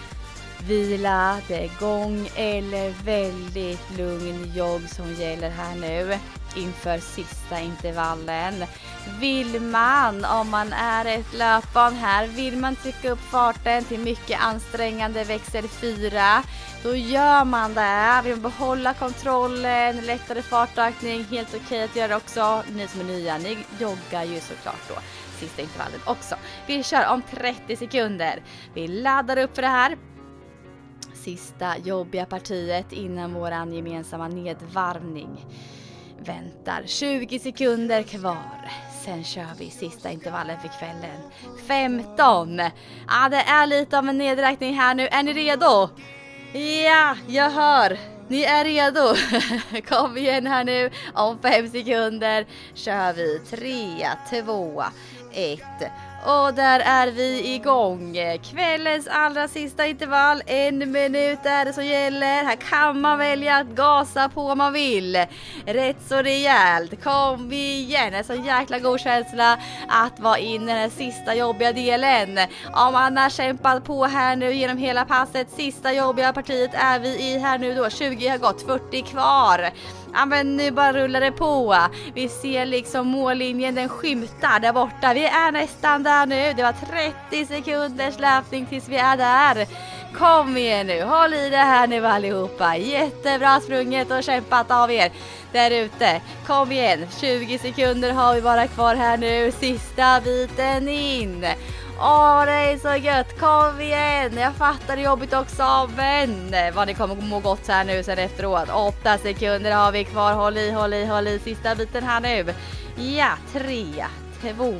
Speaker 1: vila. Det är gång eller väldigt lugn jogg som gäller här nu inför sista intervallen. Vill man, om man är ett löpband här, vill man trycka upp farten till mycket ansträngande växel 4, då gör man det. Vill man behålla kontrollen, lättare fartökning, helt okej att göra också. Ni som är nya, ni joggar ju såklart då sista intervallen också. Vi kör om 30 sekunder. Vi laddar upp för det här sista jobbiga partiet innan våran gemensamma nedvarvning väntar. 20 sekunder kvar. Sen kör vi sista intervallen för kvällen. 15. Ja, det är lite av en nedräkning här nu. Är ni redo? Ja, jag hör. Ni är redo. Kom igen här nu. Om 5 sekunder kör vi. 3, 2, 1. Och där är vi igång. Kvällens allra sista intervall. 1 minut är det som gäller. Här kan man välja att gasa på om man vill. Rätt så rejält. Kom igen. En så jäkla god känsla att vara inne i den sista jobbiga delen. Om man har kämpat på här nu genom hela passet. Sista jobbiga partiet är vi i här nu då. 20 har gått, 40 kvar. Ja, men nu bara rullar det på. Vi ser liksom mållinjen, den skymtar där borta. Vi är nästan där nu. Det var 30 sekunders löpning tills vi är där. Kom igen nu, håll i det här nu allihopa. Jättebra sprunget och kämpat av er där ute. Kom igen, 20 sekunder har vi bara kvar här nu. Sista biten in. Åh, det är så gött. Kom igen. Jag fattar det jobbigt också. Men vad det kommer må gott här nu sen efteråt. 8 sekunder har vi kvar. Håll i, håll i, håll i. Sista biten här nu. Ja, 3, 2,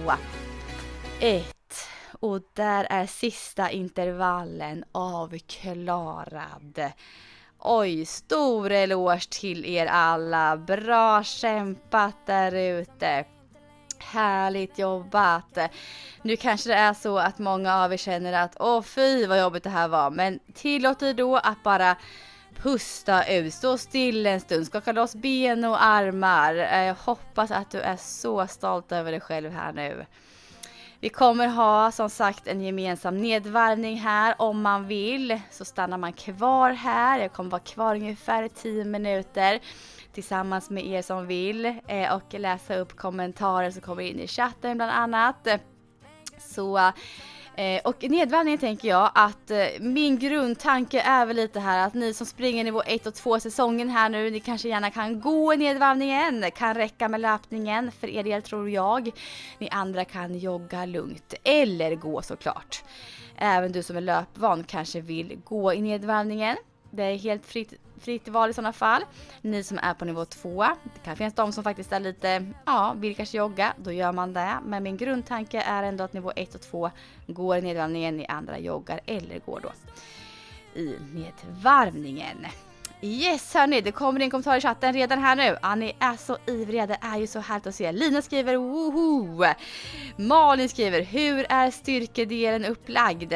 Speaker 1: 1. Och där är sista intervallen avklarad. Oj, stor eloge till er alla. Bra kämpat där ute. Härligt jobbat. Nu kanske det är så att många av er känner att åh fy vad jobbigt det här var. Men tillåt er då att bara pusta ut. Stå still en stund. Skaka loss ben och armar. Jag hoppas att du är så stolt över dig själv här nu. Vi kommer ha som sagt en gemensam nedvarvning här. Om man vill så stannar man kvar här. Jag kommer vara kvar ungefär 10 minuter tillsammans med er som vill och läsa upp kommentarer som kommer in i chatten bland annat. Så, och nedvarvningen tänker jag att min grundtanke är väl lite här att ni som springer nivå 1 och 2 säsongen här nu, ni kanske gärna kan gå i nedvarvningen, kan räcka med löpningen för er del tror jag. Ni andra kan jogga lugnt eller gå såklart. Även du som är löpvan kanske vill gå i nedvarvningen. Det är helt fritt val i sådana fall. Ni som är på nivå 2, det kan finnas de som faktiskt är lite, vill kanske jogga, då gör man det. Men min grundtanke är ändå att nivå 1 och 2 går i nedvarvningen, i andra joggar eller går då i nedvarvningen. Yes hörni, det kommer in kommentarer i chatten redan här nu. Ni är så ivriga, det är ju så härligt att se. Lina skriver woho. Malin skriver, hur är styrkedelen upplagd?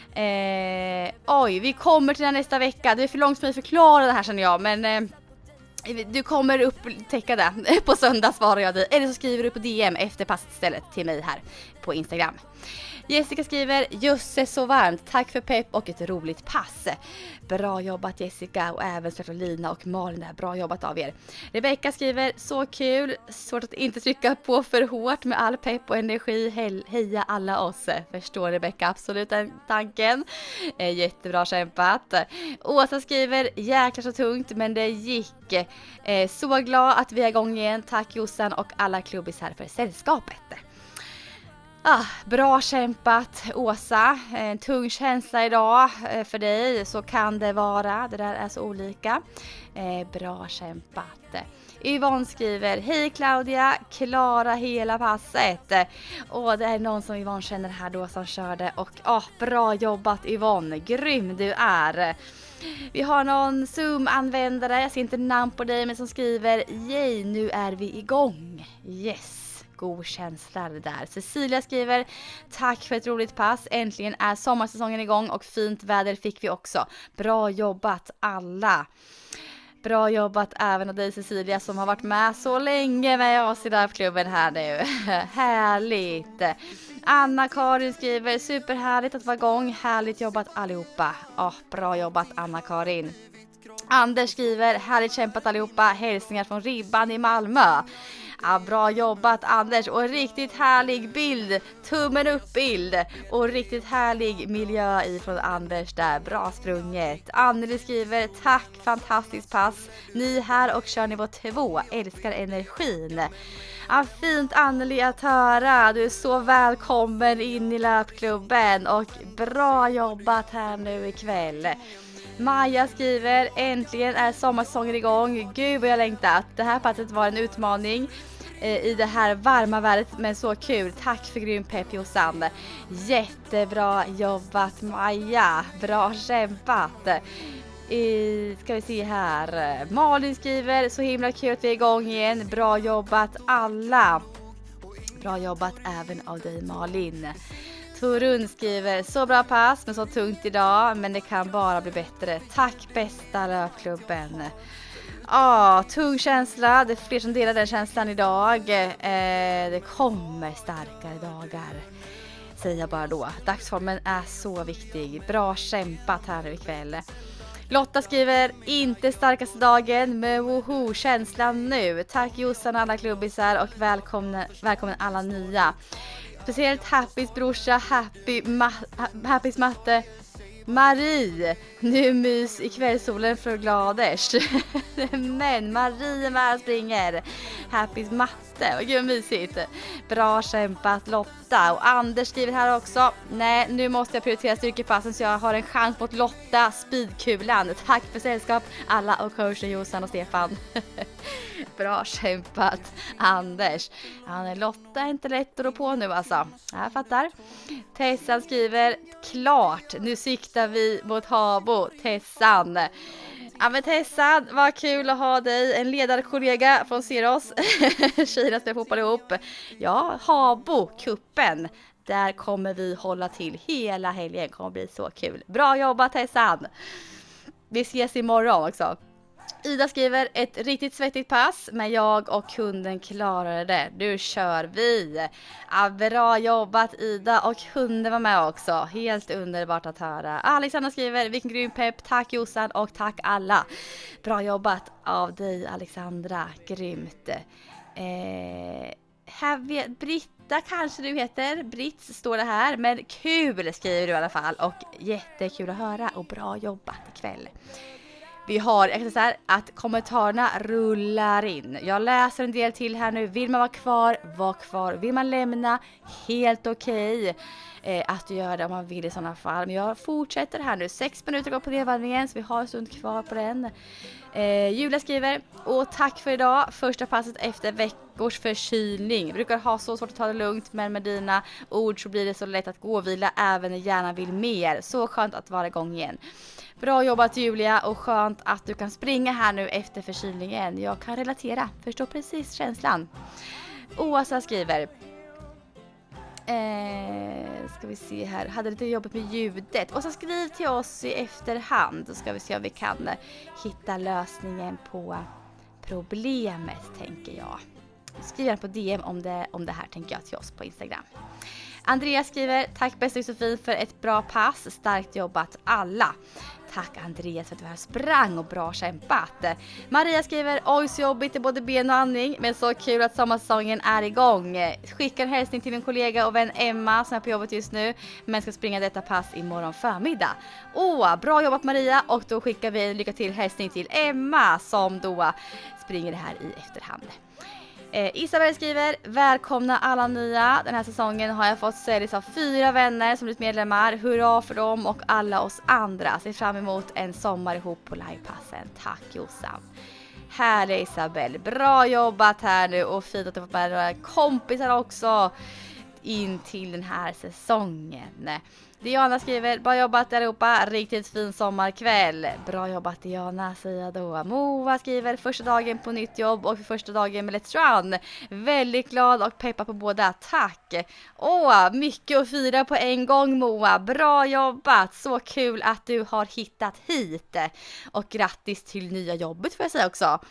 Speaker 1: Vi kommer till den nästa vecka. Det är för långt för mig att förklara det här känner jag, men du kommer upptäcka det på söndag, svarar jag dig. Eller så skriver du på DM efter passet istället till mig här på Instagram. Jessica skriver, jösses så varmt, tack för pepp och ett roligt pass. Bra jobbat Jessica och även Lina och Malin där, bra jobbat av er. Rebecca skriver, så kul, svårt att inte trycka på för hårt med all pepp och energi, heja alla oss. Förstår Rebecca absolut den tanken, jättebra kämpat. Åsa skriver, jäklar så tungt men det gick. Så glad att vi är igång igen, tack Jossan och alla klubbis här för sällskapet. Bra kämpat Åsa, en tung känsla idag för dig, så kan det vara, det där är så olika. Bra kämpat. Yvonne skriver, hej Claudia, klara hela passet. Och det är någon som Yvonne känner här då som körde och bra jobbat Yvonne, grym du är. Vi har någon Zoom-användare, jag ser inte namn på dig men som skriver, yay nu är vi igång, yes. God känsla det där. Cecilia skriver, tack för ett roligt pass. Äntligen är sommarsäsongen igång och fint väder fick vi också. Bra jobbat alla. Bra jobbat även av dig Cecilia som har varit med så länge med oss i klubben här nu. Härligt. Anna-Karin skriver, superhärligt att vara igång. Härligt jobbat allihopa. Bra jobbat Anna-Karin. Anders skriver, härligt kämpat allihopa. Hälsningar från Ribban i Malmö. Bra jobbat Anders och en riktigt härlig bild, tummen upp bild och riktigt härlig miljö ifrån Anders där, bra sprunget. Anneli skriver, tack, fantastiskt pass, ni här och kör nivå 2, älskar energin. Fint Anneli att höra, du är så välkommen in i löpklubben och bra jobbat här nu ikväll. Maja skriver, äntligen är sommarsäsongen igång. Gud vad jag längtat. Det här passet var en utmaning i det här varma vädret, men så kul. Tack för grym pepp Jossan. Jättebra jobbat Maja. Bra kämpat. Ska vi se här. Malin skriver, så himla kul att vi är igång igen. Bra jobbat alla. Bra jobbat även av dig Malin. Torun skriver, så bra pass men så tungt idag, men det kan bara bli bättre. Tack bästa löpklubben. Tung känsla, det är fler som delar den känslan idag. Det kommer starkare dagar, säger jag bara då. Dagsformen är så viktig. Bra kämpat här ikväll. Lotta skriver, inte starkaste dagen, men woho, känslan nu. Tack Jossan och alla klubbisar och välkommen alla nya. Speciellt Happys brorsa, Happys matte, Marie. Nu mys i kvällssolen för gladers. Men Marie är med och springer. Happys matte, vad gud mysigt. Bra kämpat Lotta. Och Anders skriver här också, nej nu måste jag prioritera styrkepassen så jag har en chans mot Lotta, speedkulan. Tack för sällskap alla och coachen Jossan och Stefan. Bra kämpat Anders. Lotta är inte lätt att rå på nu alltså. Jag fattar. Tessan skriver, klart, nu siktar vi mot Habo. Tessan. Ja men Tessan, vad kul att ha dig. En ledarkollega från Seros. Tjejerna spelar fotboll ihop. Ja, Habo-kuppen. Där kommer vi hålla till hela helgen. Kommer bli så kul. Bra jobbat Tessan. Vi ses imorgon också. Ida skriver, ett riktigt svettigt pass, men jag och hunden klarade det. Nu kör vi. Bra jobbat Ida, och hunden var med också. Helt underbart att höra. Alexandra skriver, vilken grym pepp. Tack Jossan och tack alla. Bra jobbat av dig Alexandra, grymt. Britta kanske du heter. Brits står det här, men kul skriver du i alla fall. Och jättekul att höra och bra jobbat ikväll. Vi har, jag kan säga så här, att kommentarerna rullar in. Jag läser en del till här nu. Vill man vara kvar, var kvar. Vill man lämna, helt okej. att du gör det om man vill i sådana fall. Men jag fortsätter här nu. 6 minuter går på nedvandringen så vi har en stund kvar på den. Julia skriver, och tack för idag. Första passet efter veckors förkylning. Brukar ha så svårt att ta det lugnt, men med dina ord så blir det så lätt att gå och vila även när hjärnan vill mer. Så skönt att vara igång igen. Bra jobbat Julia, och skönt att du kan springa här nu efter förkylningen. Jag kan relatera, förstår precis känslan. Åsa skriver, ska vi se här, hade lite jobbet med ljudet. Och så skriv till oss i efterhand, så ska vi se om vi kan hitta lösningen på problemet, tänker jag. Skriv gärna på DM om det här, tänker jag, till oss på Instagram. Andreas skriver, tack bästa Josefin för ett bra pass, starkt jobbat alla. Tack Andreas för att du här sprang och bra kämpat. Maria skriver, oj så jobbigt i både ben och andning, men så kul att sommarsäsongen är igång. Skickar en hälsning till min kollega och vän Emma som är på jobbet just nu, men ska springa detta pass imorgon förmiddag. Bra jobbat Maria, och då skickar vi en lycka till hälsning till Emma som då springer det här i efterhand. Isabel skriver, välkomna alla nya. Den här säsongen har jag fått säljs av 4 vänner som blivit medlemmar. Hurra för dem och alla oss andra. Ser fram emot en sommar ihop på livepassen. Tack Jossan. Härlig Isabel. Bra jobbat här nu, och fint att du fått med några kompisar också in till den här säsongen. Diana skriver, bra jobbat allihopa, riktigt fin sommarkväll. Bra jobbat Diana, säger jag då. Moa skriver, första dagen på nytt jobb och första dagen med Let's Run. Väldigt glad och peppad på båda, tack. Mycket att fira på en gång Moa, bra jobbat. Så kul att du har hittat hit. Och grattis till nya jobbet får jag säga också.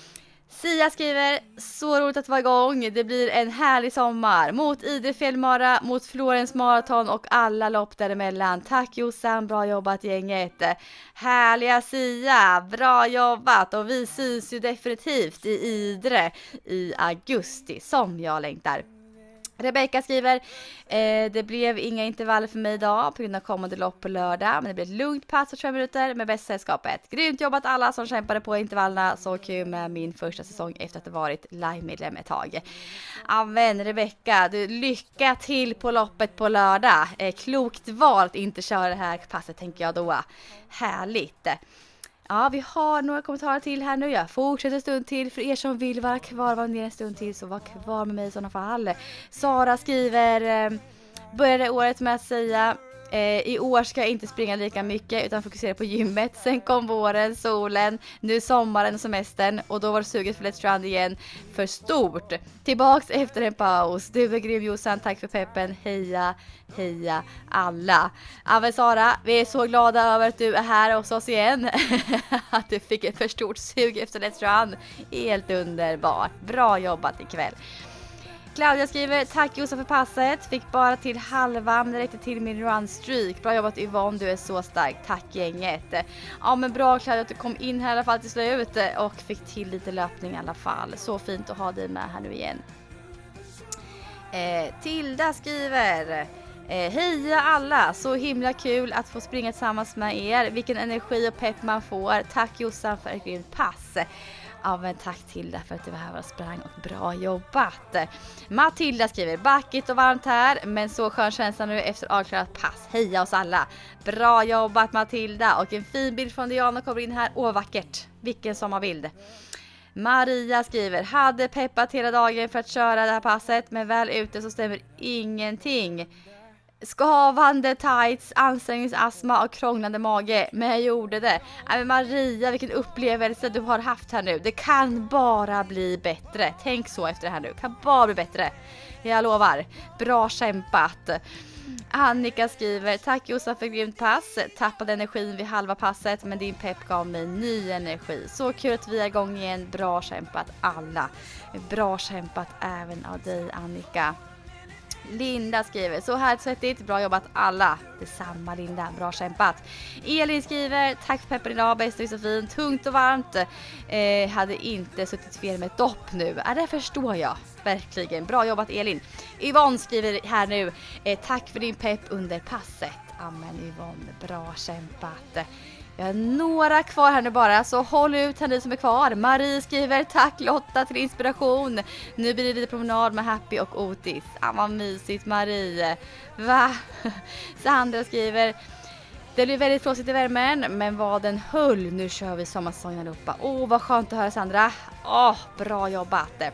Speaker 1: Sia skriver, så roligt att vara igång. Det blir en härlig sommar. Mot Idre fjällmara, mot Florens maraton och alla lopp däremellan. Tack Jossan, bra jobbat gänget. Härliga Sia, bra jobbat. Och vi syns ju definitivt i Idre i augusti, som jag längtar. Rebecka skriver, det blev inga intervaller för mig idag på grund av kommande lopp på lördag. Men det blir ett lugnt pass för 2 minuter med bästa sällskapet. Grymt jobbat alla som kämpade på intervallerna. Så kul med min första säsong efter att ha varit live-medlem ett tag. Amen Rebecka, du lycka till på loppet på lördag. Klokt val att inte köra det här passet, tänker jag då. Härligt. Ja, vi har några kommentarer till här nu. Jag fortsätter en stund till. För er som vill vara kvar, var ner en stund till, så var kvar med mig i sådana fall. Sara skriver, började året med att säga, i år ska jag inte springa lika mycket utan fokusera på gymmet. Sen kom våren, solen, nu sommaren och semestern, och då var suget för Let's Run igen för stort. Tillbaks efter en paus. Du är grym Jossan, tack för peppen. Heja, heja alla. Ja men Sara, vi är så glada över att du är här hos oss igen. Att du fick ett för stort sug efter Let's Run. Helt underbart. Bra jobbat ikväll. Claudia skriver, tack Jossan för passet. Fick bara till halva, men det räckte till min runstreak. Bra jobbat Yvonne, du är så stark. Tack gänget. Ja men bra Claudia att du kom in här i alla fall till slut och fick till lite löpning i alla fall. Så fint att ha dig med här nu igen. Tilda skriver, heja alla, så himla kul att få springa tillsammans med er. Vilken energi och pepp man får. Tack Jossan för ett grymt pass. Ja men tack Tilda för att du var här och sprang, och bra jobbat. Matilda skriver, backigt och varmt här, men så skön känsla nu efter avklarat pass. Heja oss alla. Bra jobbat Matilda, och en fin bild från Diana kommer in här. Vackert. Vilken sommarbild. Maria skriver, hade peppat hela dagen för att köra det här passet, men väl ute så stämmer ingenting. Skavande tights, ansträngningsastma och krånglande mage. Men jag gjorde det. Men Maria, vilken upplevelse du har haft här nu. Det kan bara bli bättre. Tänk så efter det här nu. Kan bara bli bättre. Jag lovar. Bra kämpat. Annika skriver, tack Jossan för grymt pass. Tappade energin vid halva passet, men din pepp gav mig ny energi. Så kul att vi är igång igen. Bra kämpat alla. Bra kämpat även av dig Annika. Linda skriver, så här svettigt, bra jobbat alla. Detsamma Linda, bra kämpat. Elin skriver, tack för peppen idag, bäst och så fint, tungt och varmt. Hade inte suttit fel med ett dopp nu. Det förstår jag, verkligen. Bra jobbat Elin. Yvonne skriver här nu, tack för din pepp under passet. Amen Yvonne, bra kämpat. Jag har några kvar här nu bara, så håll ut här ni som är kvar. Marie skriver, tack Lotta till inspiration. Nu blir det lite promenad med Happy och Otis. Vad mysigt Marie. Va? Sandra skriver, det blir väldigt flåsigt i värmen, men vad den höll. Nu kör vi sommarsången allihopa. Vad skönt att höra Sandra. Bra jobbat.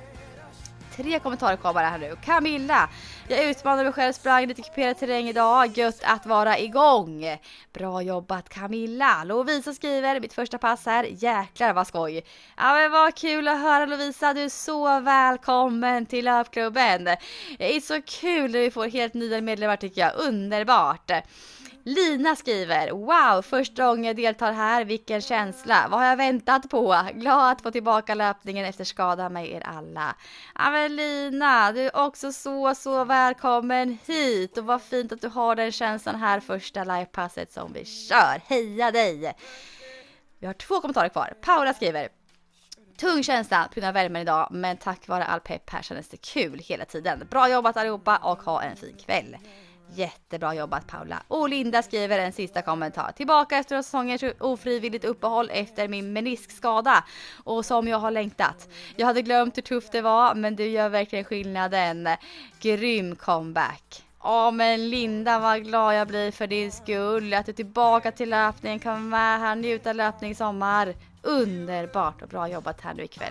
Speaker 1: 3 kommentarer kvar bara här nu. Camilla, jag utmanade mig själv, sprang lite kuperad terräng idag. Gött att vara igång. Bra jobbat Camilla. Lovisa skriver, mitt första pass här. Jäklar vad skoj. Ja men vad kul att höra Lovisa. Du är så välkommen till löpklubben. Det är så kul när vi får helt nya medlemmar tycker jag. Underbart. Lina skriver, wow, första gången jag deltar här, vilken känsla. Vad har jag väntat på? Glad att få tillbaka löpningen efter skada med er alla. Ja men Lina, du är också så välkommen hit. Och vad fint att du har den känslan här första livepasset som vi kör. Heja dig! Vi har 2 kommentarer kvar. Paula skriver, tung känsla på grund av värmen idag, men tack vare all pepp här känns det kul hela tiden. Bra jobbat allihopa och ha en fin kväll. Jättebra jobbat Paula. Och Linda skriver en sista kommentar. Tillbaka efter säsongens ofrivilligt uppehåll efter min meniskskada. Och som jag har längtat. Jag hade glömt hur tufft det var, men du gör verkligen skillnaden. Grym comeback. Men Linda, vad glad jag blir för din skull. Att du är tillbaka till löpningen, kan vara med här, njuta löpning i sommar. Underbart och bra jobbat här nu ikväll.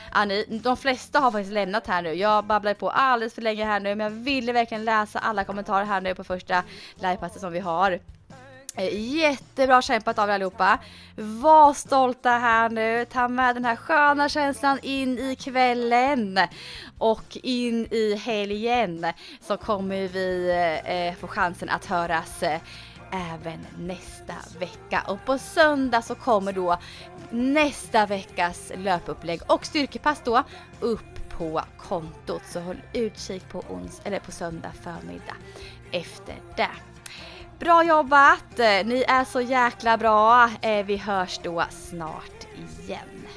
Speaker 1: De flesta har faktiskt lämnat här nu. Jag babblar på alldeles för länge här nu, men jag ville verkligen läsa alla kommentarer här nu på första livepasset som vi har. Jättebra kämpat av er allihopa. Var stolta här nu. Ta med den här sköna känslan in i kvällen och in i helgen, så kommer vi få chansen att höras även nästa vecka. Och på söndag så kommer då nästa veckas löpupplägg och styrkepass då upp på kontot. Så håll utkik på på söndag förmiddag efter det. Bra jobbat! Ni är så jäkla bra. Vi hörs då snart igen.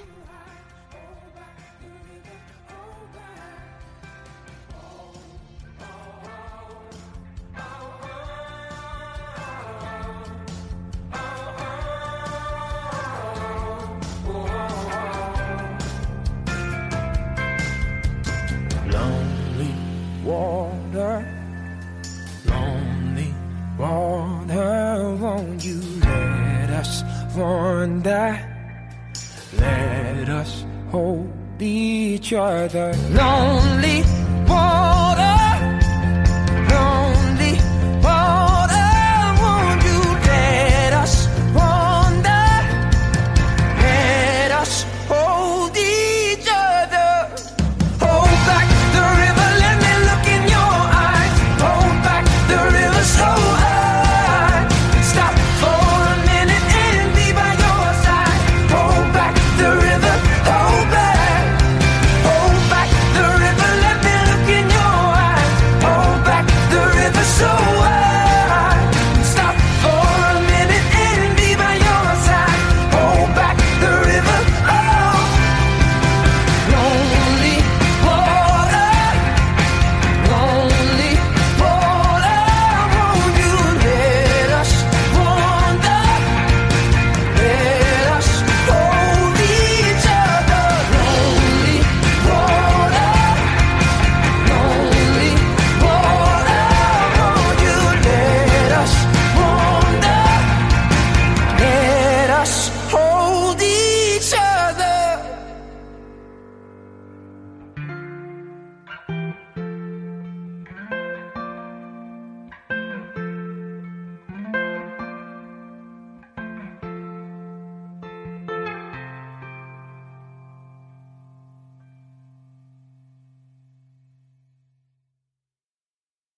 Speaker 2: Water, won't you let us wander? Let us hold each other. Lonely